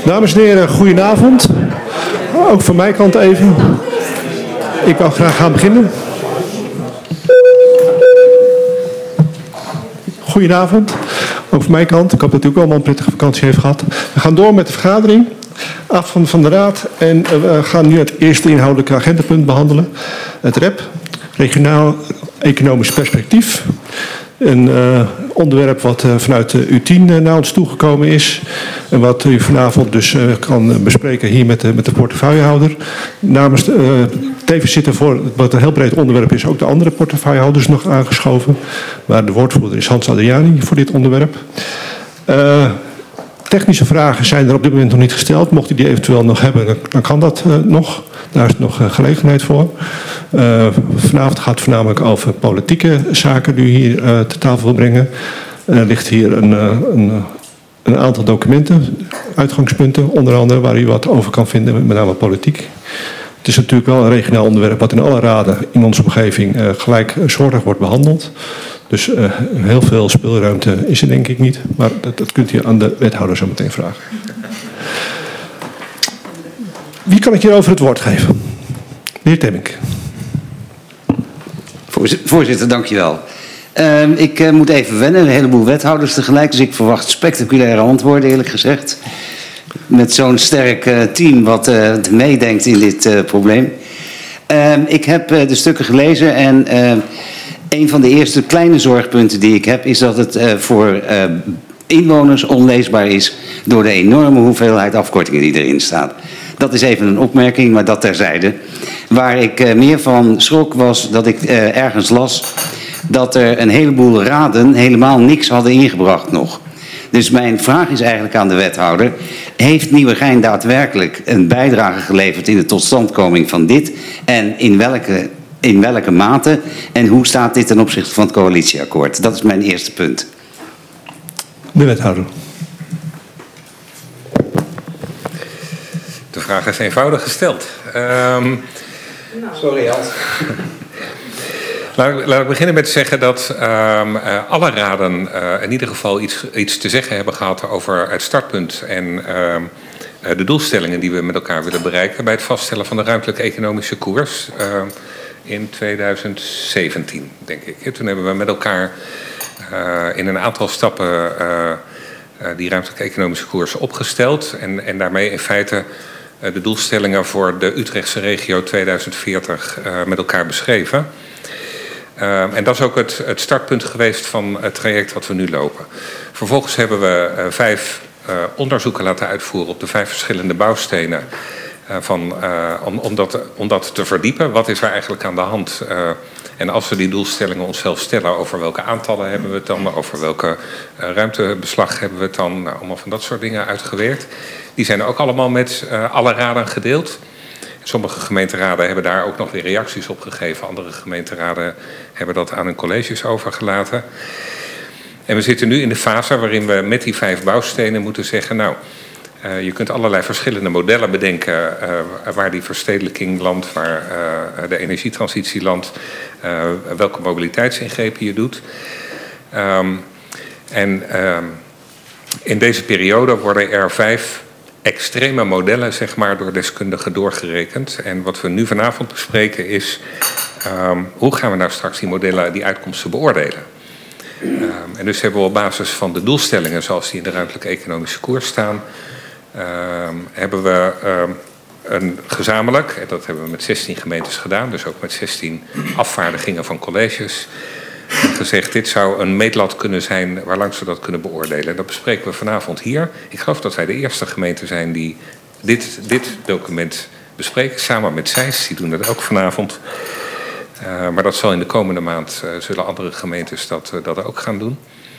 Dames en heren, goedenavond. Ook van mijn kant even. Ik wil graag gaan beginnen. Goedenavond. Ook van mijn kant. Ik hoop dat u ook allemaal een prettige vakantie heeft gehad. We gaan door met de vergadering. Afstand van de Raad. En we gaan nu het eerste inhoudelijke agendapunt behandelen. Het REP. Regionaal Economisch Perspectief. Een onderwerp wat vanuit U10 naar ons toegekomen is. En wat u vanavond dus kan bespreken hier met de portefeuillehouder. Tevens zitten voor wat een heel breed onderwerp is ook de andere portefeuillehouders nog aangeschoven. Maar de woordvoerder is Hans Adriani voor dit onderwerp. Technische vragen zijn er op dit moment nog niet gesteld. Mocht u die eventueel nog hebben, dan kan dat nog. Daar is nog gelegenheid voor. Vanavond gaat het voornamelijk over politieke zaken die u hier ter tafel wil brengen. Er ligt hier een aantal documenten, uitgangspunten, onder andere waar u wat over kan vinden, met name politiek. Het is natuurlijk wel een regionaal onderwerp wat in alle raden in onze omgeving gelijksoortig wordt behandeld. Dus heel veel speelruimte is er denk ik niet. Maar dat kunt u aan de wethouder zo meteen vragen. Wie kan ik hierover het woord geven? De heer Temmink. Voorzitter, dankjewel. Ik moet even wennen, een heleboel wethouders tegelijk. Dus ik verwacht spectaculaire antwoorden, eerlijk gezegd. Met zo'n sterk team wat meedenkt in dit probleem. Ik heb de stukken gelezen en een van de eerste kleine zorgpunten die ik heb is dat het voor inwoners onleesbaar is door de enorme hoeveelheid afkortingen die erin staat. Dat is even een opmerking, maar dat terzijde. Waar ik meer van schrok was dat ik ergens las dat er een heleboel raden helemaal niks hadden ingebracht nog. Dus mijn vraag is eigenlijk aan de wethouder. Heeft Nieuwegein daadwerkelijk een bijdrage geleverd in de totstandkoming van dit? En in welke mate? En hoe staat dit ten opzichte van het coalitieakkoord? Dat is mijn eerste punt. De wethouder. De vraag is eenvoudig gesteld. Sorry, Hans. Laat ik beginnen met te zeggen dat alle raden in ieder geval iets te zeggen hebben gehad over het startpunt en de doelstellingen die we met elkaar willen bereiken bij het vaststellen van de ruimtelijke economische koers in 2017, denk ik. Toen hebben we met elkaar in een aantal stappen die ruimtelijke economische koers opgesteld en daarmee in feite de doelstellingen voor de Utrechtse regio 2040 met elkaar beschreven. En dat is ook het startpunt geweest van het traject wat we nu lopen. Vervolgens hebben we 5 onderzoeken laten uitvoeren op de 5 verschillende bouwstenen. Om dat te verdiepen. Wat is er eigenlijk aan de hand? En als we die doelstellingen onszelf stellen, over welke aantallen hebben we het dan? Over welke ruimtebeslag hebben we het dan? Nou, allemaal van dat soort dingen uitgewerkt. Die zijn ook allemaal met alle raden gedeeld. Sommige gemeenteraden hebben daar ook nog weer reacties op gegeven. Andere gemeenteraden hebben dat aan hun colleges overgelaten. En we zitten nu in de fase waarin we met die 5 bouwstenen moeten zeggen, nou, je kunt allerlei verschillende modellen bedenken waar die verstedelijking landt, waar de energietransitie landt, welke mobiliteitsingrepen je doet. In deze periode worden er 5 extreme modellen, zeg maar, door deskundigen doorgerekend. En wat we nu vanavond bespreken is, hoe gaan we nou straks die modellen, die uitkomsten beoordelen? En dus hebben we op basis van de doelstellingen zoals die in de ruimtelijke economische koers staan, hebben we een gezamenlijk, en dat hebben we met 16 gemeentes gedaan, dus ook met 16 afvaardigingen van colleges, gezegd, dit zou een meetlat kunnen zijn waarlangs we dat kunnen beoordelen. En dat bespreken we vanavond hier. Ik geloof dat wij de eerste gemeente zijn die dit document bespreken, samen met SEIS, die doen dat ook vanavond. Maar dat zal in de komende maand, zullen andere gemeentes dat ook gaan doen.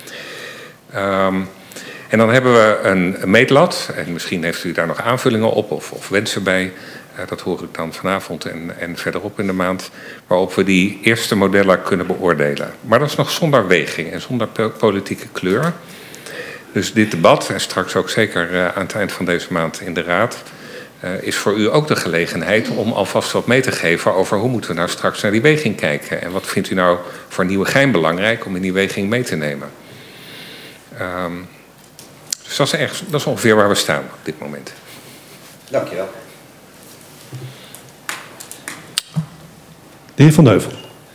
En dan hebben we een meetlat, en misschien heeft u daar nog aanvullingen op of wensen bij. Dat hoor ik dan vanavond en verderop in de maand, waarop we die eerste modellen kunnen beoordelen. Maar dat is nog zonder weging en zonder politieke kleur. Dus dit debat, en straks ook zeker aan het eind van deze maand in de Raad, is voor u ook de gelegenheid om alvast wat mee te geven over hoe moeten we nou straks naar die weging kijken. En wat vindt u nou voor Nieuwegein belangrijk om in die weging mee te nemen? Dus dat is ongeveer waar we staan op dit moment. Dankjewel. De heer Van Heuvel.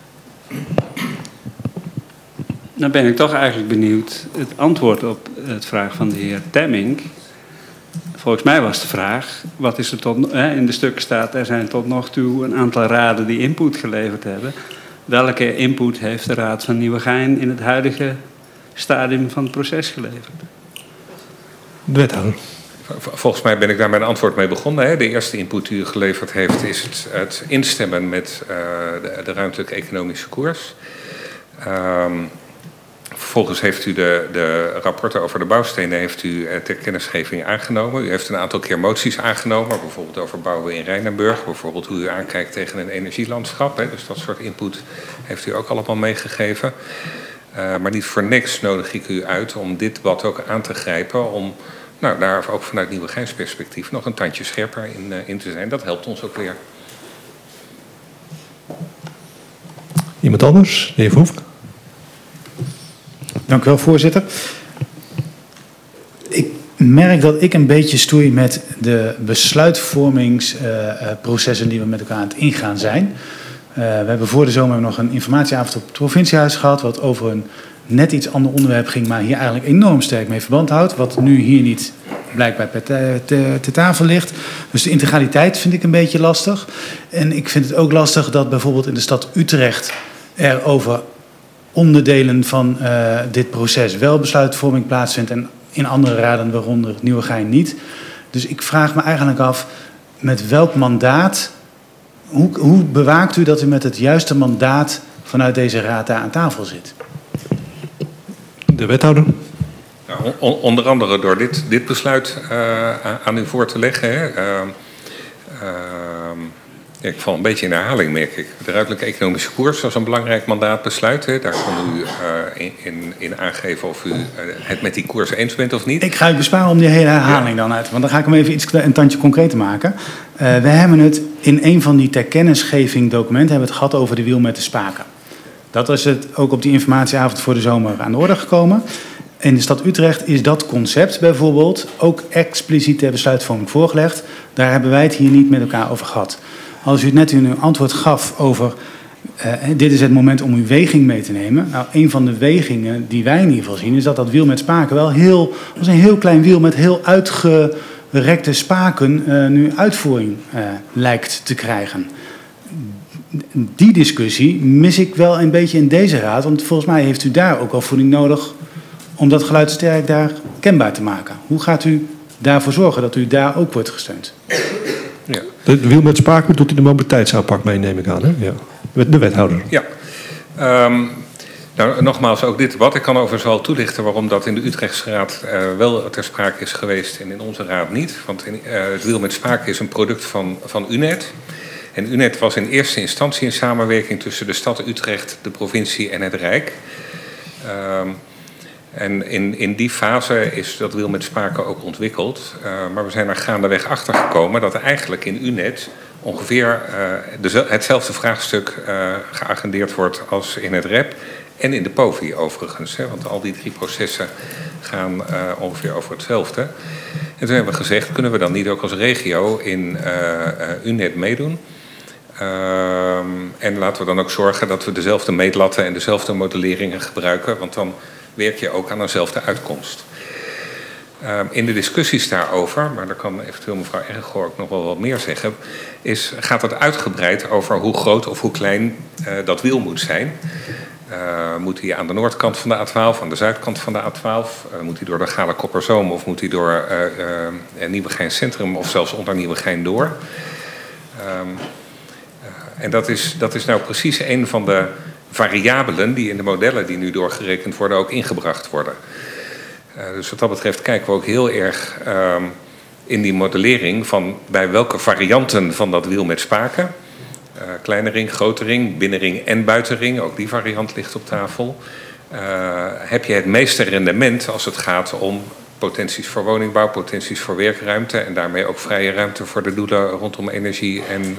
Nou ben ik toch eigenlijk benieuwd het antwoord op het vraag van de heer Temmink. Volgens mij was de vraag, wat is er in de stukken staat, er zijn tot nog toe een aantal raden die input geleverd hebben. Welke input heeft de Raad van Nieuwegein in het huidige stadium van het proces geleverd? De wethouder. Volgens mij ben ik daar mijn antwoord mee begonnen. Hè. De eerste input die u geleverd heeft is het instemmen met de ruimtelijke economische koers. Vervolgens heeft u de rapporten over de bouwstenen heeft u ter kennisgeving aangenomen. U heeft een aantal keer moties aangenomen, bijvoorbeeld over bouwen in Rijnenburg. Bijvoorbeeld hoe u aankijkt tegen een energielandschap. Hè. Dus dat soort input heeft u ook allemaal meegegeven. Maar niet voor niks nodig ik u uit om dit debat ook aan te grijpen. Om daar ook vanuit Nieuwegeins perspectief nog een tandje scherper in te zijn. Dat helpt ons ook weer. Iemand anders? De heer Verhoeven. Dank u wel, voorzitter. Ik merk dat ik een beetje stoei met de besluitvormingsprocessen die we met elkaar aan het ingaan zijn. We hebben voor de zomer nog een informatieavond op het provinciehuis gehad, wat over een net iets ander onderwerp ging, maar hier eigenlijk enorm sterk mee verband houdt, wat nu hier niet blijkbaar ter tafel ligt. Dus de integraliteit vind ik een beetje lastig. En ik vind het ook lastig dat bijvoorbeeld in de stad Utrecht er over onderdelen van dit proces wel besluitvorming plaatsvindt en in andere raden, waaronder Nieuwegein, niet. Dus ik vraag me eigenlijk af, met welk mandaat, hoe bewaakt u dat u met het juiste mandaat vanuit deze raad daar aan tafel zit? De wethouder. Nou, onder andere door dit besluit aan u voor te leggen. Hè. Ik val een beetje in herhaling, merk ik. De ruimtelijke economische koers was een belangrijk mandaatbesluit. Hè. Daar kan u in aangeven of u het met die koers eens bent of niet. Ik ga u besparen om die hele herhaling dan uit. Want dan ga ik hem even een tandje concreter maken. We hebben het in een van die ter kennisgeving documenten hebben we het gehad over de wiel met de spaken. Dat is het ook op die informatieavond voor de zomer aan de orde gekomen. In de stad Utrecht is dat concept bijvoorbeeld ook expliciet ter besluitvorming voorgelegd. Daar hebben wij het hier niet met elkaar over gehad. Als u het net in uw antwoord gaf over dit is het moment om uw weging mee te nemen. Nou, een van de wegingen die wij in ieder geval zien is dat wiel met spaken wel was een heel klein wiel met heel uitgerekte spaken nu uitvoering lijkt te krijgen. Die discussie mis ik wel een beetje in deze raad, want volgens mij heeft u daar ook al voeding nodig om dat geluidsterk daar kenbaar te maken. Hoe gaat u daarvoor zorgen dat u daar ook wordt gesteund? Ja. De wiel met spaken doet u de mobiliteitsaanpak mee, neem ik aan. Hè? Ja. De wethouder. Ja. Nou, nogmaals, ook dit debat. Ik kan overigens wel toelichten waarom dat in de Utrechtse Raad wel ter sprake is geweest en in onze raad niet. Want het wiel met spaken is een product van UNED. En UNED was in eerste instantie een samenwerking tussen de stad Utrecht, de provincie en het Rijk. En in die fase is dat wiel met spaken ook ontwikkeld. Maar we zijn er gaandeweg achter gekomen dat eigenlijk in UNED ongeveer hetzelfde vraagstuk geagendeerd wordt als in het REP en in de POVI overigens. Hè, want al die 3 processen gaan ongeveer over hetzelfde. En toen hebben we gezegd, kunnen we dan niet ook als regio in UNED meedoen? En laten we dan ook zorgen dat we dezelfde meetlatten en dezelfde modelleringen gebruiken, want dan werk je ook aan eenzelfde uitkomst. In de discussies daarover, maar daar kan eventueel mevrouw Ergo ook nog wel wat meer zeggen, gaat het uitgebreid over hoe groot of hoe klein dat wiel moet zijn. Moet hij aan de noordkant van de A12, aan de zuidkant van de A12? Moet hij door de Galen-Kopperzoom of moet hij door Nieuwegein Centrum of zelfs onder Nieuwegein door? En dat is nou precies een van de variabelen die in de modellen die nu doorgerekend worden ook ingebracht worden. Dus wat dat betreft kijken we ook heel erg in die modellering van bij welke varianten van dat wiel met spaken. Kleine ring, grote ring, binnenring en buitenring, ook die variant ligt op tafel. Heb je het meeste rendement als het gaat om potenties voor woningbouw, potenties voor werkruimte en daarmee ook vrije ruimte voor de doelen rondom energie en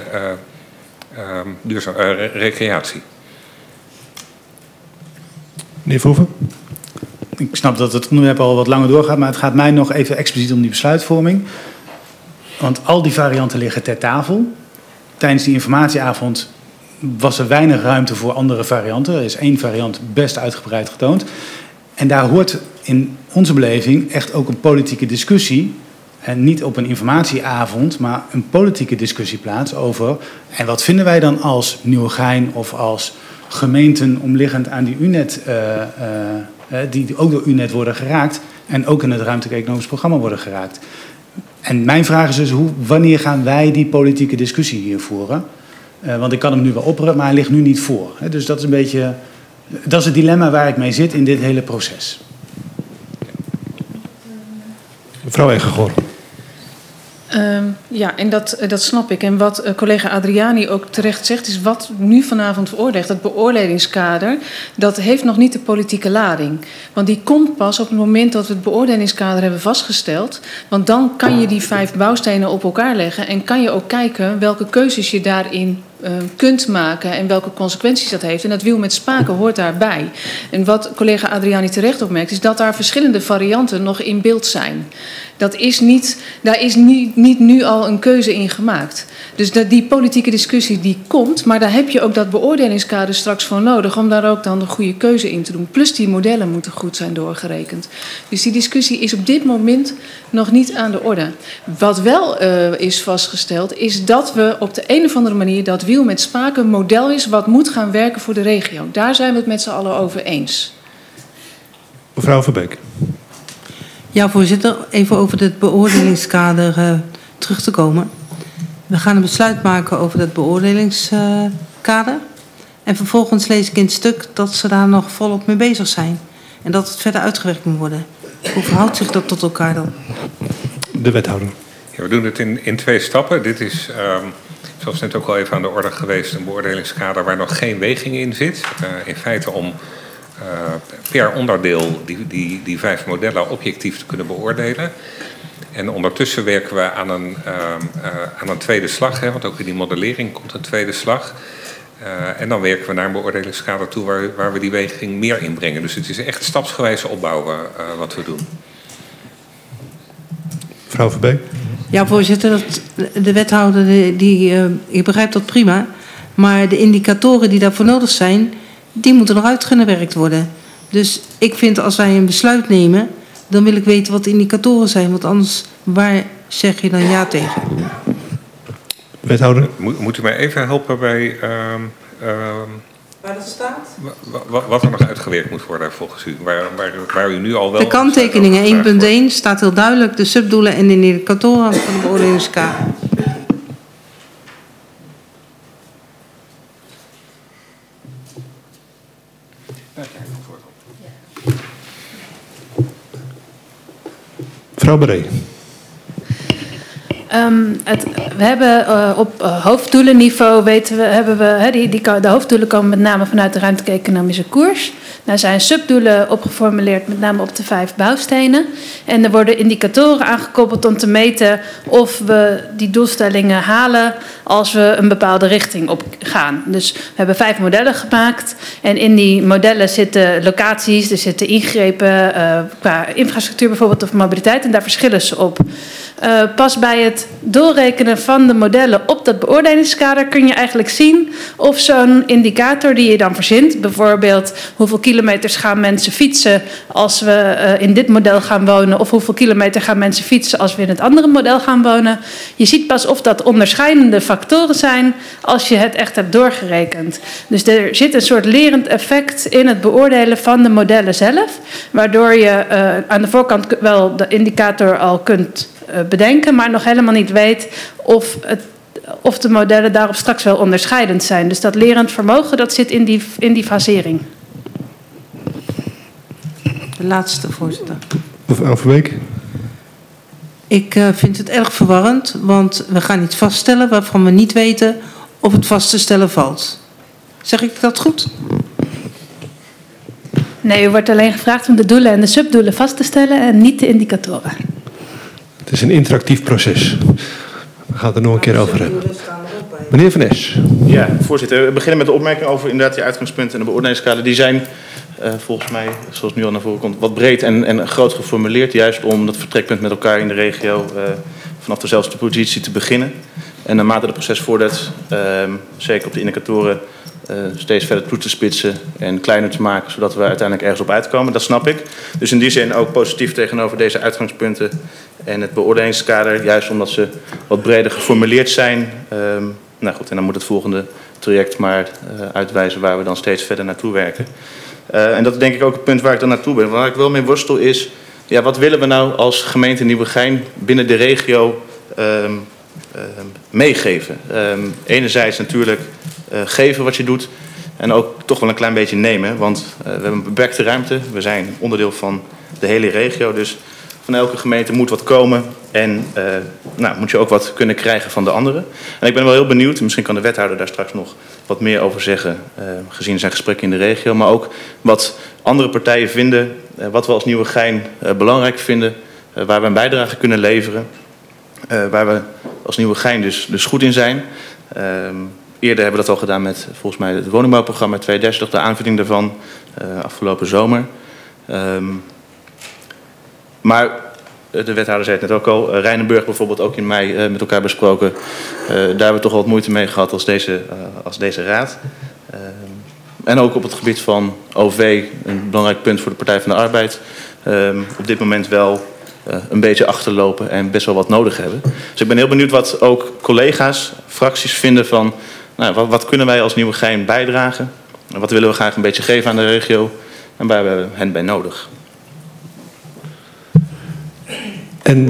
recreatie. Meneer Verhoeven. ik snap dat het onderwerp al wat langer doorgaat, maar het gaat mij nog even expliciet om die besluitvorming. Want al die varianten liggen ter tafel. Tijdens die informatieavond was er weinig ruimte voor andere varianten. Er is 1 variant best uitgebreid getoond. En daar hoort in onze beleving echt ook een politieke discussie. En niet op een informatieavond, maar een politieke discussie plaats over. En wat vinden wij dan als Nieuwegein of als gemeenten omliggend aan die UNET, die ook door UNET worden geraakt. En ook in het ruimtelijk economisch programma worden geraakt. En mijn vraag is dus, wanneer gaan wij die politieke discussie hier voeren? Want ik kan hem nu wel opperen, maar hij ligt nu niet voor. Dus dat is een beetje, dat is het dilemma waar ik mee zit in dit hele proces. Mevrouw Egegor. Ja, en dat snap ik. En wat collega Adriani ook terecht zegt, is wat nu vanavond veroordeelt. Dat beoordelingskader, dat heeft nog niet de politieke lading. Want die komt pas op het moment dat we het beoordelingskader hebben vastgesteld. Want dan kan je die 5 bouwstenen op elkaar leggen en kan je ook kijken welke keuzes je daarin kunt maken en welke consequenties dat heeft. En dat wiel met spaken hoort daarbij. En wat collega Adriani terecht opmerkt, is dat daar verschillende varianten nog in beeld zijn. Daar is niet nu al een keuze in gemaakt. Dus die politieke discussie die komt, maar daar heb je ook dat beoordelingskader straks voor nodig om daar ook dan de goede keuze in te doen. Plus die modellen moeten goed zijn doorgerekend. Dus die discussie is op dit moment nog niet aan de orde. Wat wel is vastgesteld, is dat we op de een of andere manier dat wiel met spaken een model is wat moet gaan werken voor de regio. Daar zijn we het met z'n allen over eens. Mevrouw Verbeek. Ja, voorzitter. Even over het beoordelingskader terug te komen. We gaan een besluit maken over dat beoordelingskader. En vervolgens lees ik in het stuk dat ze daar nog volop mee bezig zijn. En dat het verder uitgewerkt moet worden. Hoe verhoudt zich dat tot elkaar dan? De wethouder. Ja, we doen het in 2 stappen. Dit is, zoals net ook al even aan de orde geweest, een beoordelingskader waar nog geen weging in zit. In feite om per onderdeel die 5 modellen objectief te kunnen beoordelen. En ondertussen werken we aan een tweede slag, hè, want ook in die modellering komt een tweede slag. En dan werken we naar een beoordelingskader toe waar we die weging meer inbrengen. Dus het is echt stapsgewijze opbouwen wat we doen. Mevrouw Verbeek. Ja, voorzitter, de wethouder, ik begrijp dat prima. Maar de indicatoren die daarvoor nodig zijn, die moeten nog uitgewerkt worden. Dus ik vind als wij een besluit nemen, dan wil ik weten wat de indicatoren zijn. Want anders, waar zeg je dan ja tegen? Wethouder. Moet u mij even helpen bij Waar dat staat? wat er nog uitgewerkt moet worden volgens u? Waar u nu al wel... De kanttekeningen 1.1 staat heel duidelijk de subdoelen en de indicatoren van de beoordelingskader. Mevrouw Beré. We hebben op hoofddoelenniveau de hoofddoelen komen met name vanuit de ruimtelijke economische koers. Daar zijn subdoelen op geformuleerd, met name op de 5 bouwstenen. En er worden indicatoren aangekoppeld om te meten of we die doelstellingen halen als we een bepaalde richting op gaan. Dus we hebben 5 modellen gemaakt. En in die modellen zitten locaties, er zitten ingrepen qua infrastructuur bijvoorbeeld of mobiliteit. En daar verschillen ze op. Pas bij het doorrekenen van de modellen op dat beoordelingskader kun je eigenlijk zien of zo'n indicator die je dan verzint, bijvoorbeeld hoeveel kilometers gaan mensen fietsen als we in dit model gaan wonen, of hoeveel kilometer gaan mensen fietsen als we in het andere model gaan wonen. Je ziet pas of dat onderscheidende factoren zijn als je het echt hebt doorgerekend. Dus er zit een soort lerend effect in het beoordelen van de modellen zelf, waardoor je aan de voorkant wel de indicator al kunt bedenken, maar nog helemaal niet weet of de modellen daarop straks wel onderscheidend zijn. Dus dat lerend vermogen, dat zit in die fasering. De laatste, voorzitter. Mevrouw Verbeek. Ik vind het erg verwarrend, want we gaan iets vaststellen waarvan we niet weten of het vast te stellen valt. Zeg ik dat goed? Nee, u wordt alleen gevraagd om de doelen en de subdoelen vast te stellen en niet de indicatoren. Het is een interactief proces. We gaan het er nog een keer over hebben. Meneer Van Es. Ja, voorzitter. We beginnen met de opmerking over inderdaad die uitgangspunten en de beoordelingskader. Die zijn volgens mij, zoals nu al naar voren komt, wat breed en groot geformuleerd. Juist om dat vertrekpunt met elkaar in de regio vanaf dezelfde positie te beginnen. En naarmate het proces vordert, zeker op de indicatoren, steeds verder toe te spitsen en kleiner te maken, zodat we uiteindelijk ergens op uitkomen. Dat snap ik. Dus in die zin ook positief tegenover deze uitgangspunten en het beoordelingskader, juist omdat ze wat breder geformuleerd zijn. Nou goed, en dan moet het volgende traject maar uitwijzen waar we dan steeds verder naartoe werken. En dat is denk ik ook het punt waar ik dan naartoe ben. Waar ik wel mee worstel is, ja, wat willen we nou als gemeente Nieuwegein binnen de regio meegeven? Enerzijds natuurlijk geven wat je doet en ook toch wel een klein beetje nemen. Want we hebben een beperkte ruimte, we zijn onderdeel van de hele regio. Dus van elke gemeente moet wat komen en moet je ook wat kunnen krijgen van de anderen. En ik ben wel heel benieuwd, misschien kan de wethouder daar straks nog wat meer over zeggen, gezien zijn gesprekken in de regio. Maar ook wat andere partijen vinden, wat we als Nieuwegein belangrijk vinden, waar we een bijdrage kunnen leveren. Waar we als Nieuwegein dus goed in zijn. Eerder hebben we dat al gedaan met volgens mij het woningbouwprogramma 2030, de aanvulling daarvan afgelopen zomer. Maar de wethouder zei het net ook al, Rijnenburg bijvoorbeeld ook in mei met elkaar besproken. Daar hebben we toch wel wat moeite mee gehad als deze raad. En ook op het gebied van OV, een belangrijk punt voor de Partij van de Arbeid. Op dit moment wel een beetje achterlopen en best wel wat nodig hebben. Dus ik ben heel benieuwd wat ook collega's, fracties vinden van, nou, wat kunnen wij als Nieuwegein bijdragen? En wat willen we graag een beetje geven aan de regio? En waar hebben we hen bij nodig? En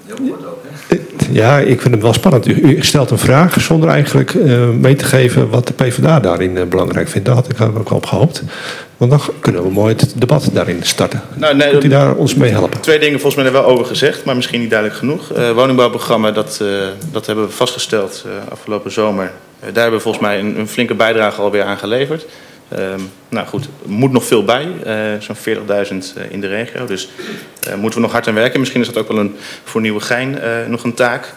ja, ik vind het wel spannend. U stelt een vraag zonder eigenlijk mee te geven wat de PvdA daarin belangrijk vindt. Daar had ik ook op gehoopt. Want dan kunnen we mooi het debat daarin starten. Kunt u daar ons mee helpen? 2 dingen volgens mij er wel over gezegd, maar misschien niet duidelijk genoeg. Woningbouwprogramma, dat hebben we vastgesteld afgelopen zomer. Daar hebben we volgens mij een flinke bijdrage alweer aan geleverd. Nou goed, er moet nog veel bij. Zo'n 40.000 in de regio. Dus moeten we nog hard aan werken. Misschien is dat ook wel voor Nieuwegein nog een taak.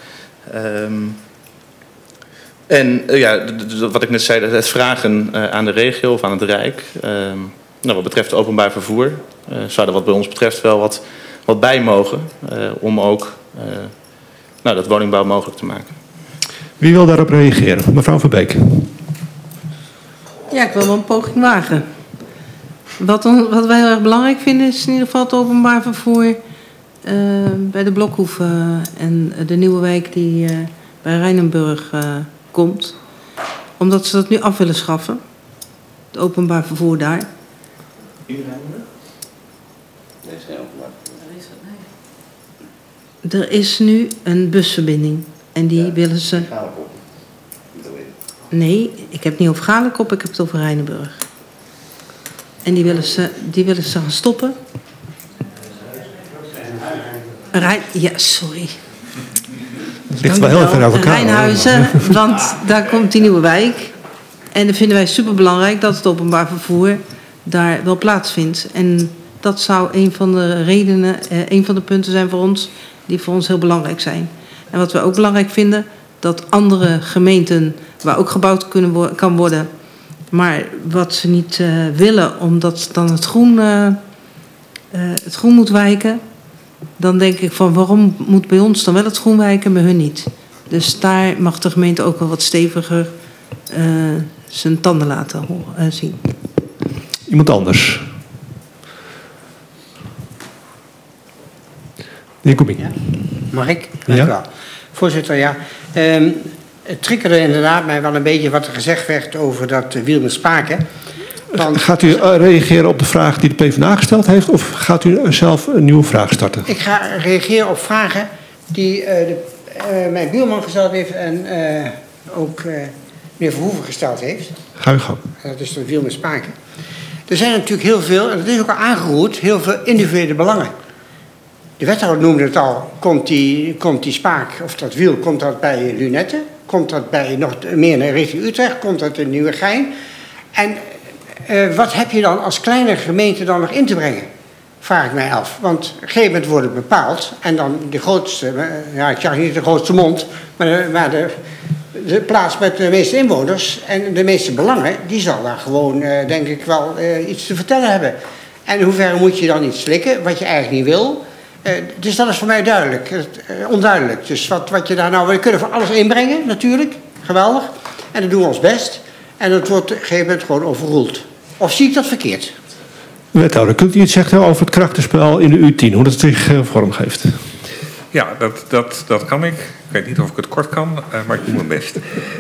En wat ik net zei, het vragen aan de regio of aan het Rijk. Wat betreft openbaar vervoer zou er wat bij ons betreft wel wat bij mogen. Om ook dat woningbouw mogelijk te maken. Wie wil daarop reageren? Mevrouw Verbeek. Ja, ik wil wel een poging wagen. Wat wij heel erg belangrijk vinden is in ieder geval het openbaar vervoer bij de Blokhoeven en de nieuwe wijk die bij Rijnenburg komt. Omdat ze dat nu af willen schaffen. Het openbaar vervoer daar. In Rijnenburg? Nee, is geen openbaar Er vervoer. is nu een busverbinding en die willen ze... Nee, ik heb het niet over Galenkop, ik heb het over Rijnenburg. En die willen ze gaan stoppen. Ja, sorry. Het ligt wel heel ver uit elkaar. Rijnhuizen, want daar komt die nieuwe wijk. En dat vinden wij superbelangrijk dat het openbaar vervoer daar wel plaatsvindt. En dat zou een van de redenen, een van de punten zijn voor ons, die voor ons heel belangrijk zijn. En wat we ook belangrijk vinden, dat andere gemeenten, waar ook gebouwd kan worden, maar wat ze niet willen, omdat dan het groen moet wijken, dan denk ik van waarom moet bij ons dan wel het groen wijken, bij hun niet. Dus daar mag de gemeente ook wel wat steviger zijn tanden laten zien. Iemand anders? De heer Koeming. Ja. Mag ik? Dank u wel. Voorzitter, ja. Het triggerde inderdaad mij wel een beetje wat er gezegd werd over dat wiel met spaken. Want gaat u reageren op de vraag die de PvdA gesteld heeft of gaat u zelf een nieuwe vraag starten? Ik ga reageren op vragen die mijn buurman gesteld heeft en ook meneer Verhoeven gesteld heeft. Ga u gang. Dat is het wiel met spaken. Er zijn natuurlijk heel veel, en dat is ook al aangeroerd, heel veel individuele belangen. De wethouder noemde het al, komt die spaak, of dat wiel, komt dat bij Lunetten? Komt dat bij nog meer naar richting Utrecht? Komt dat in Nieuwegein? En wat heb je dan als kleine gemeente dan nog in te brengen? Vraag ik mij af. Want op een gegeven moment wordt het bepaald. En dan de grootste, ik zeg niet de grootste mond, maar de plaats met de meeste inwoners en de meeste belangen, die zal daar gewoon, denk ik, wel iets te vertellen hebben. En in hoeverre moet je dan iets slikken, wat je eigenlijk niet wil? Dus dat is voor mij duidelijk, onduidelijk. Dus wat je daar nou... We kunnen van alles inbrengen, natuurlijk. Geweldig. En dat doen we ons best. En dat wordt op een gegeven moment gewoon overroeld. Of zie ik dat verkeerd? Wethouder, kunt u iets zeggen over het krachtenspel in de U10? Hoe dat zich vormgeeft? Ja, dat kan ik. Ik weet niet of ik het kort kan, maar ik doe mijn best.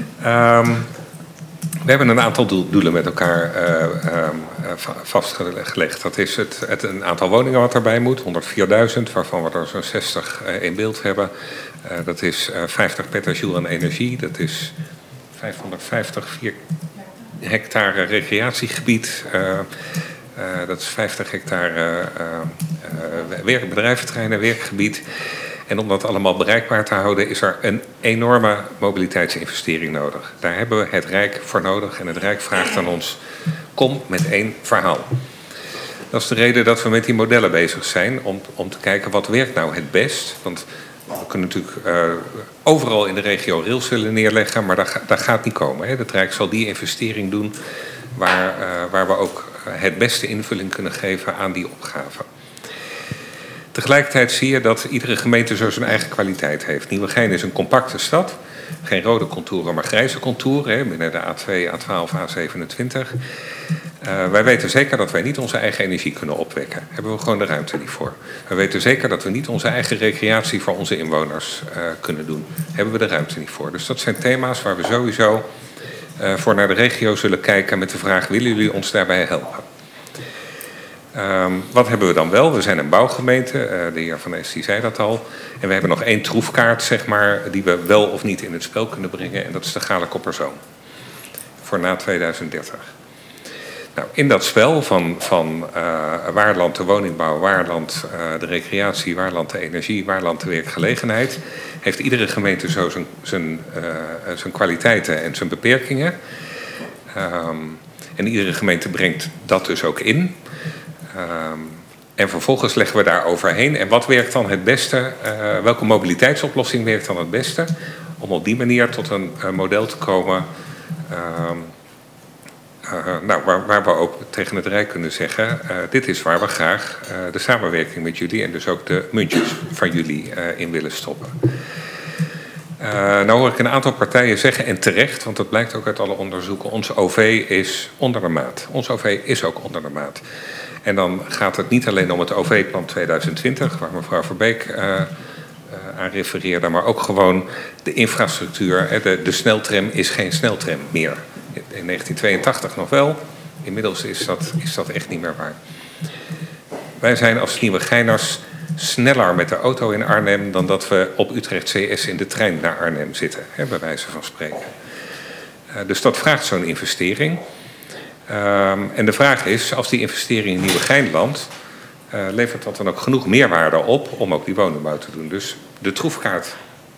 We hebben een aantal doelen met elkaar vastgelegd. Dat is het een aantal woningen wat erbij moet, 104.000, waarvan we er zo'n 60 in beeld hebben. Dat is 50 petajoule aan energie, dat is 550 hectare recreatiegebied. Dat is 50 hectare bedrijventerreinen, werkgebied. En om dat allemaal bereikbaar te houden is er een enorme mobiliteitsinvestering nodig. Daar hebben we het Rijk voor nodig en het Rijk vraagt aan ons, kom met 1 verhaal. Dat is de reden dat we met die modellen bezig zijn om te kijken wat werkt nou het best. Want we kunnen natuurlijk overal in de regio rails willen neerleggen, maar dat gaat niet komen. Hè. Het Rijk zal die investering doen waar we ook het beste invulling kunnen geven aan die opgave. Tegelijkertijd zie je dat iedere gemeente zo zijn eigen kwaliteit heeft. Nieuwegein is een compacte stad. Geen rode contouren, maar grijze contouren. Hè, binnen de A2, A12, A27. Wij weten zeker dat wij niet onze eigen energie kunnen opwekken. Daar hebben we gewoon de ruimte niet voor. We weten zeker dat we niet onze eigen recreatie voor onze inwoners kunnen doen. Daar hebben we de ruimte niet voor. Dus dat zijn thema's waar we sowieso voor naar de regio zullen kijken met de vraag, willen jullie ons daarbij helpen? Wat hebben we dan wel? We zijn een bouwgemeente, de heer Van Es die zei dat al. En we hebben nog 1 troefkaart, zeg maar, die we wel of niet in het spel kunnen brengen. En dat is de Galenkopperzoom. Voor na 2030. Nou, in dat spel van waarland de woningbouw, waarland de recreatie, waarland de energie, waarland de werkgelegenheid, heeft iedere gemeente zo zijn kwaliteiten en zijn beperkingen. En iedere gemeente brengt dat dus ook in. En vervolgens leggen we daar overheen. En wat werkt dan het beste? Welke mobiliteitsoplossing werkt dan het beste? Om op die manier tot een model te komen waar we ook tegen het Rijk kunnen zeggen, dit is waar we graag de samenwerking met jullie en dus ook de muntjes van jullie in willen stoppen. Nou hoor ik een aantal partijen zeggen, en terecht, want dat blijkt ook uit alle onderzoeken, ons OV is onder de maat. Ons OV is ook onder de maat. En dan gaat het niet alleen om het OV-plan 2020, waar mevrouw Verbeek aan refereerde, maar ook gewoon de infrastructuur. De sneltram is geen sneltram meer. In 1982 nog wel. Inmiddels is dat echt niet meer waar. Wij zijn als Nieuwegeiners sneller met de auto in Arnhem dan dat we op Utrecht CS in de trein naar Arnhem zitten, bij wijze van spreken. Dus dat vraagt zo'n investering. En de vraag is, als die investering in Nieuwegein landt, levert dat dan ook genoeg meerwaarde op om ook die woningbouw te doen. Dus de troefkaart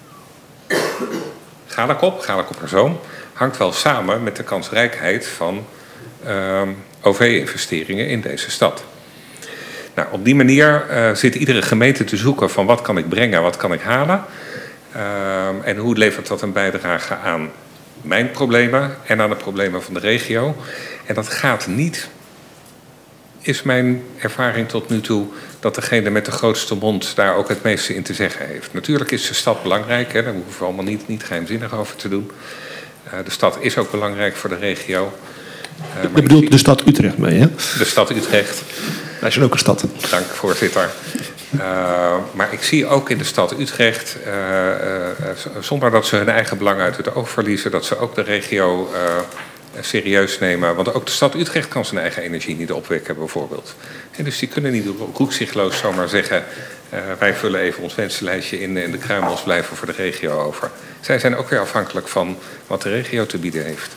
Galenkopperzoom, hangt wel samen met de kansrijkheid van OV-investeringen in deze stad. Nou, op die manier zit iedere gemeente te zoeken van wat kan ik brengen, wat kan ik halen. En hoe levert dat een bijdrage aan mijn problemen en aan de problemen van de regio. En dat gaat niet, is mijn ervaring tot nu toe, dat degene met de grootste mond daar ook het meeste in te zeggen heeft. Natuurlijk is de stad belangrijk, daar hoeven we allemaal niet geheimzinnig over te doen. De stad is ook belangrijk voor de regio. Je bedoelt de stad Utrecht mee, hè? De stad Utrecht. Wij zijn ook een stad. Dank, voorzitter. Maar ik zie ook in de stad Utrecht, zonder dat ze hun eigen belang uit het oog verliezen, dat ze ook de regio serieus nemen. Want ook de stad Utrecht kan zijn eigen energie niet opwekken, bijvoorbeeld. En dus die kunnen niet roekzichtloos zomaar zeggen, wij vullen even ons wensenlijstje in en de kruimels blijven voor de regio over. Zij zijn ook weer afhankelijk van wat de regio te bieden heeft.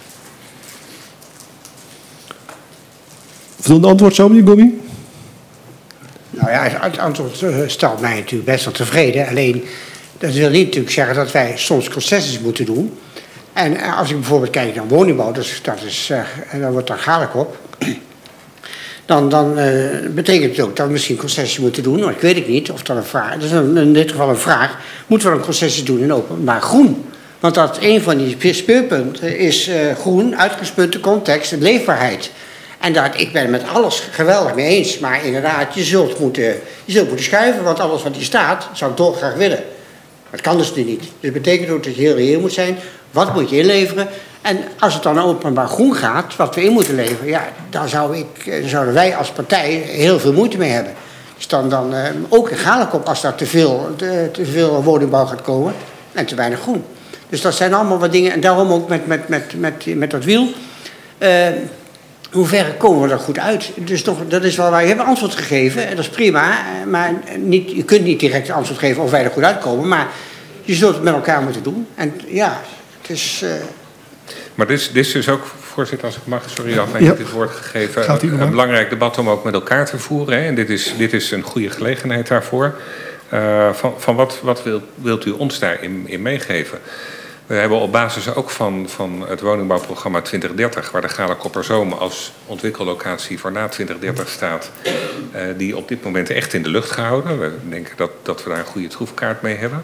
Voldoende antwoord zo, meneer Gommi? Nou ja, het antwoord stelt mij natuurlijk best wel tevreden. Alleen, dat wil niet natuurlijk zeggen dat wij soms concessies moeten doen. En als ik bijvoorbeeld kijk naar woningbouw, dan wordt dan Galenkop. Dan betekent het ook dat we misschien concessies moeten doen. Maar ik weet niet of dat een vraag is. Dat is in dit geval een vraag. Moeten we dan concessies doen in openbaar groen? Want dat een van die speerpunten is groen, uitgangspunten, context en leefbaarheid. En ik ben het met alles geweldig mee eens. Maar inderdaad, je zult moeten schuiven. Want alles wat hier staat, zou ik dolgraag willen. Maar dat kan dus nu niet. Dus dat betekent ook dat je heel reëel moet zijn. Wat moet je inleveren? En als het dan openbaar groen gaat, wat we in moeten leveren... ja, dan zouden wij als partij heel veel moeite mee hebben. Dus dan ook in Galenkop als daar te veel woningbouw gaat komen... en te weinig groen. Dus dat zijn allemaal wat dingen. En daarom ook met dat wiel... hoe ver komen we er goed uit? Dus dat is wel waar. Je hebt een antwoord gegeven, en dat is prima. Maar je kunt niet direct een antwoord geven of wij er goed uitkomen. Maar je zult het met elkaar moeten doen. En ja, het is... Maar dit is dus ook, voorzitter, als ik mag, sorry, afwijking dit woord gegeven. Een belangrijk debat om ook met elkaar te voeren. Hè? En dit is een goede gelegenheid daarvoor. Wat wilt u ons daarin meegeven? We hebben op basis ook van het woningbouwprogramma 2030... waar de Galenkopperzoom als ontwikkellocatie voor na 2030 staat... die op dit moment echt in de lucht gehouden. We denken dat we daar een goede troefkaart mee hebben.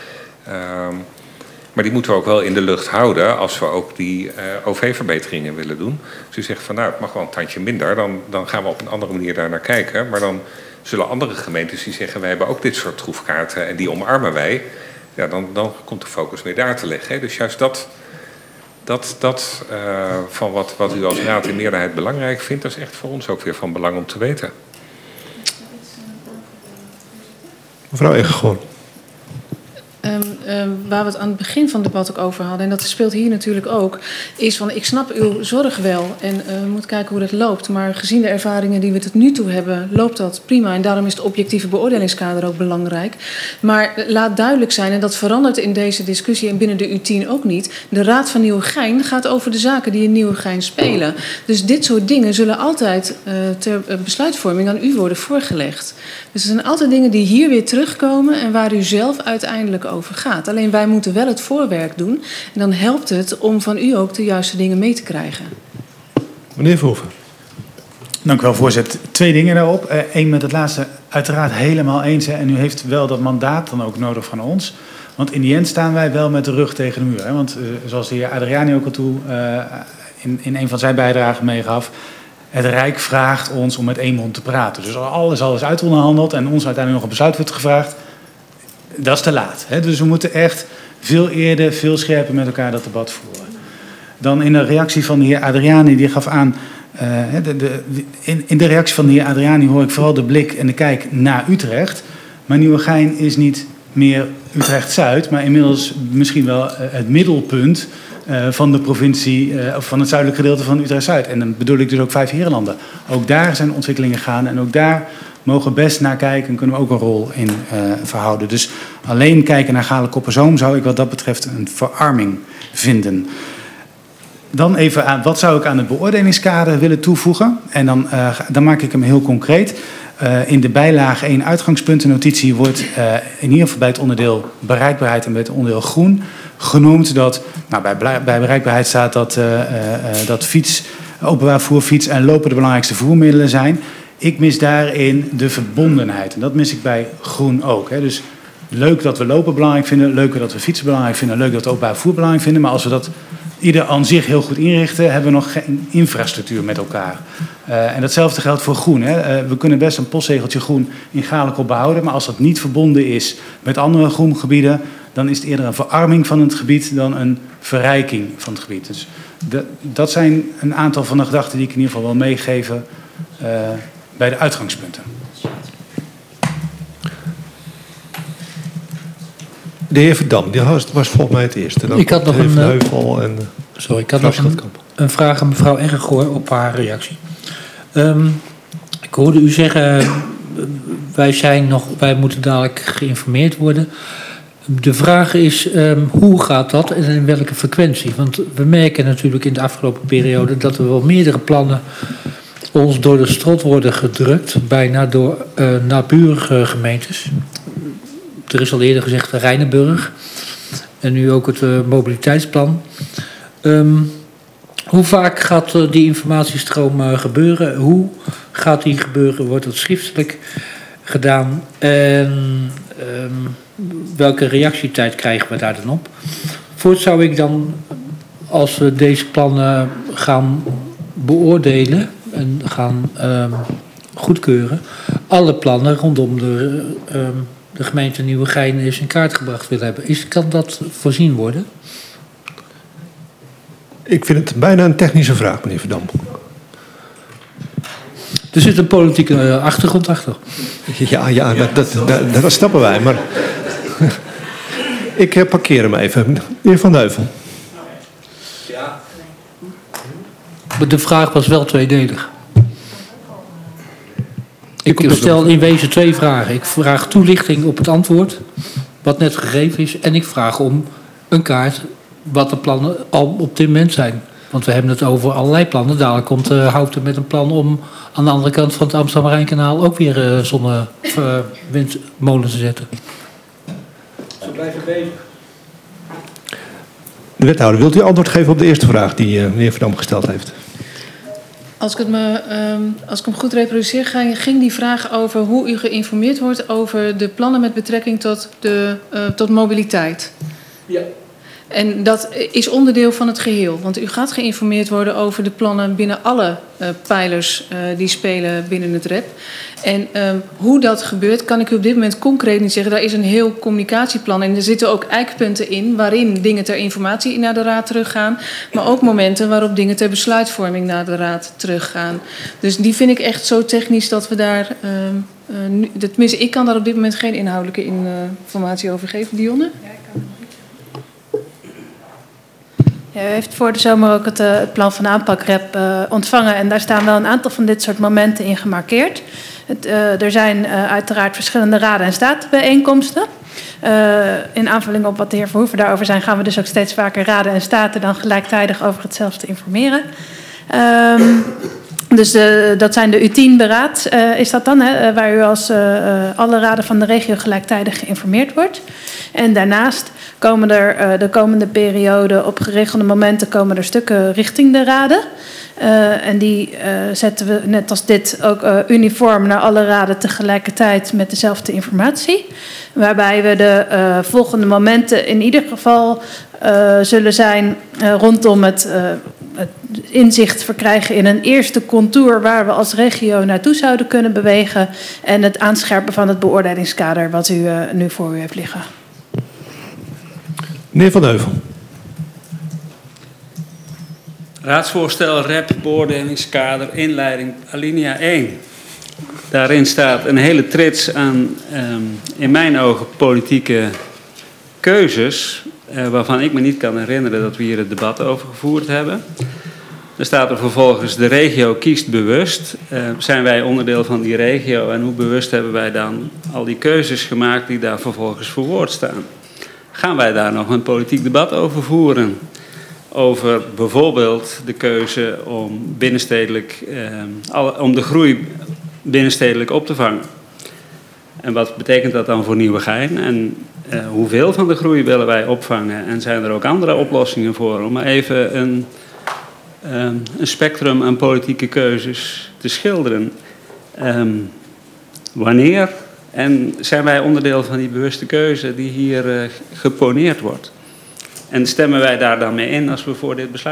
Maar die moeten we ook wel in de lucht houden... als we ook die OV-verbeteringen willen doen. Dus u zegt van nou, het mag wel een tandje minder... dan gaan we op een andere manier daar naar kijken. Maar dan zullen andere gemeentes die zeggen... wij hebben ook dit soort troefkaarten en die omarmen wij... ja, dan komt de focus weer daar te liggen. Hè? Dus juist dat van wat u als raad in meerderheid belangrijk vindt... dat is echt voor ons ook weer van belang om te weten. Mevrouw Egegoorn. Waar we het aan het begin van het debat ook over hadden... en dat speelt hier natuurlijk ook... is van ik snap uw zorg wel en we moeten kijken hoe dat loopt... maar gezien de ervaringen die we tot nu toe hebben... loopt dat prima en daarom is het objectieve beoordelingskader ook belangrijk. Maar laat duidelijk zijn, en dat verandert in deze discussie... en binnen de U10 ook niet... de Raad van Nieuwegein gaat over de zaken die in Nieuwegein spelen. Dus dit soort dingen zullen altijd ter besluitvorming aan u worden voorgelegd. Dus er zijn altijd dingen die hier weer terugkomen... en waar u zelf uiteindelijk over gaat. Alleen wij moeten wel het voorwerk doen. En dan helpt het om van u ook de juiste dingen mee te krijgen. Meneer Verhoeven. Dank u wel, voorzitter. 2 dingen daarop. Eén met het laatste uiteraard helemaal eens. Hè. En u heeft wel dat mandaat dan ook nodig van ons. Want in die end staan wij wel met de rug tegen de muur. Hè. Want zoals de heer Adriani ook al toe in een van zijn bijdragen meegaf... het Rijk vraagt ons om met één mond te praten. Dus alles is uitonderhandeld en ons uiteindelijk nog een besluit wordt gevraagd... dat is te laat. Hè? Dus we moeten echt veel eerder, veel scherper met elkaar dat debat voeren. Dan in de reactie van de heer Adriani, die gaf aan... in de reactie van de heer Adriani hoor ik vooral de blik en de kijk naar Utrecht. Maar Nieuwegein is niet meer Utrecht-Zuid... maar inmiddels misschien wel het middelpunt van de provincie... of van het zuidelijk gedeelte van Utrecht-Zuid. En dan bedoel ik dus ook 5 herenlanden. Ook daar zijn ontwikkelingen gaande en ook daar... mogen best naar kijken en kunnen we ook een rol in verhouden. Dus alleen kijken naar Galenkopperzoom zou ik wat dat betreft een verarming vinden. Dan even aan, wat zou ik aan het beoordelingskader willen toevoegen? En dan maak ik hem heel concreet. In de bijlage 1 uitgangspuntennotitie wordt in ieder geval bij het onderdeel bereikbaarheid en bij het onderdeel groen genoemd dat, nou, bij bereikbaarheid staat dat openbaar vervoer, fiets en lopen de belangrijkste vervoermiddelen zijn. Ik mis daarin de verbondenheid. En dat mis ik bij groen ook. Hè. Dus leuk dat we lopen belangrijk vinden. Leuk dat we fietsen belangrijk vinden. Leuk dat we openbaar vervoer belangrijk vinden. Maar als we dat ieder aan zich heel goed inrichten... hebben we nog geen infrastructuur met elkaar. En datzelfde geldt voor groen. Hè. We kunnen best een postzegeltje groen in Galenkop behouden. Maar als dat niet verbonden is met andere groengebieden... dan is het eerder een verarming van het gebied dan een verrijking van het gebied. Dus dat zijn een aantal van de gedachten die ik in ieder geval wil meegeven... bij de uitgangspunten. De heer Verdam, die was volgens mij het eerste. Dan ik had nog een vraag aan mevrouw Eggegoor op haar reactie. Ik hoorde u zeggen, wij moeten dadelijk geïnformeerd worden. De vraag is, hoe gaat dat en in welke frequentie? Want we merken natuurlijk in de afgelopen periode dat er wel meerdere plannen ons door de strot worden gedrukt, bijna door naburige gemeentes. Er is al eerder gezegd Rijnenburg en nu ook het mobiliteitsplan. Hoe vaak gaat die informatiestroom gebeuren? Hoe gaat die gebeuren? Wordt het schriftelijk gedaan? En welke reactietijd krijgen we daar dan op? Voorts zou ik dan, als we deze plannen gaan beoordelen en gaan goedkeuren, alle plannen rondom de gemeente Nieuwegein eens in kaart gebracht willen hebben. Kan dat voorzien worden? Ik vind het bijna een technische vraag, meneer Verdam. Er zit een politieke achtergrond achter. Ja, dat snappen wij. Maar ik parkeer hem even. Meneer Van Heuvel. De vraag was wel tweedelig. Ik stel in wezen 2 vragen. Ik vraag toelichting op het antwoord, wat net gegeven is. En ik vraag om een kaart wat de plannen al op dit moment zijn. Want we hebben het over allerlei plannen. Dadelijk komt Houten met een plan om aan de andere kant van het Amsterdam-Rijnkanaal ook weer zonne-windmolens te zetten. Zo blijven bezig. De wethouder, wilt u antwoord geven op de eerste vraag die meneer Verdam gesteld heeft? Als ik hem goed reproduceer, ging die vraag over hoe u geïnformeerd wordt over de plannen met betrekking tot mobiliteit. Ja. En dat is onderdeel van het geheel. Want u gaat geïnformeerd worden over de plannen binnen alle pijlers die spelen binnen het REP. En hoe dat gebeurt, kan ik u op dit moment concreet niet zeggen. Daar is een heel communicatieplan en er zitten ook eikpunten in waarin dingen ter informatie naar de Raad teruggaan. Maar ook momenten waarop dingen ter besluitvorming naar de Raad teruggaan. Dus die vind ik echt zo technisch dat we daar... tenminste, ik kan daar op dit moment geen inhoudelijke informatie over geven. Dionne? Ja, ik kan. Ja, u heeft voor de zomer ook het plan van aanpak-REP ontvangen. En daar staan wel een aantal van dit soort momenten in gemarkeerd. Er zijn uiteraard verschillende raden en statenbijeenkomsten. In aanvulling op wat de heer Verhoeven daarover zijn, gaan we dus ook steeds vaker raden en staten dan gelijktijdig over hetzelfde informeren. Dus dat zijn de U10-beraad, is dat dan, hè, waar u als alle raden van de regio gelijktijdig geïnformeerd wordt. En daarnaast komen er de komende periode op geregelde momenten komen er stukken richting de raden. En die zetten we net als dit ook uniform naar alle raden tegelijkertijd met dezelfde informatie. Waarbij we de volgende momenten in ieder geval zullen zijn rondom het inzicht verkrijgen in een eerste contour waar we als regio naartoe zouden kunnen bewegen. En het aanscherpen van het beoordelingskader wat u nu voor u heeft liggen. Meneer Van Heuvel. Raadsvoorstel REP, beoordelingskader, inleiding, alinea 1. Daarin staat een hele trits aan, in mijn ogen, politieke keuzes, waarvan ik me niet kan herinneren dat we hier het debat over gevoerd hebben. Er staat er vervolgens, de regio kiest bewust. Zijn wij onderdeel van die regio en hoe bewust hebben wij dan al die keuzes gemaakt die daar vervolgens verwoord staan? Gaan wij daar nog een politiek debat over voeren? Over bijvoorbeeld de keuze om binnenstedelijk, om de groei binnenstedelijk op te vangen. En wat betekent dat dan voor Nieuwegein? En hoeveel van de groei willen wij opvangen? En zijn er ook andere oplossingen voor? Om even een spectrum aan politieke keuzes te schilderen. Wanneer? En zijn wij onderdeel van die bewuste keuze die hier geponeerd wordt? En stemmen wij daar dan mee in als we voor dit besluit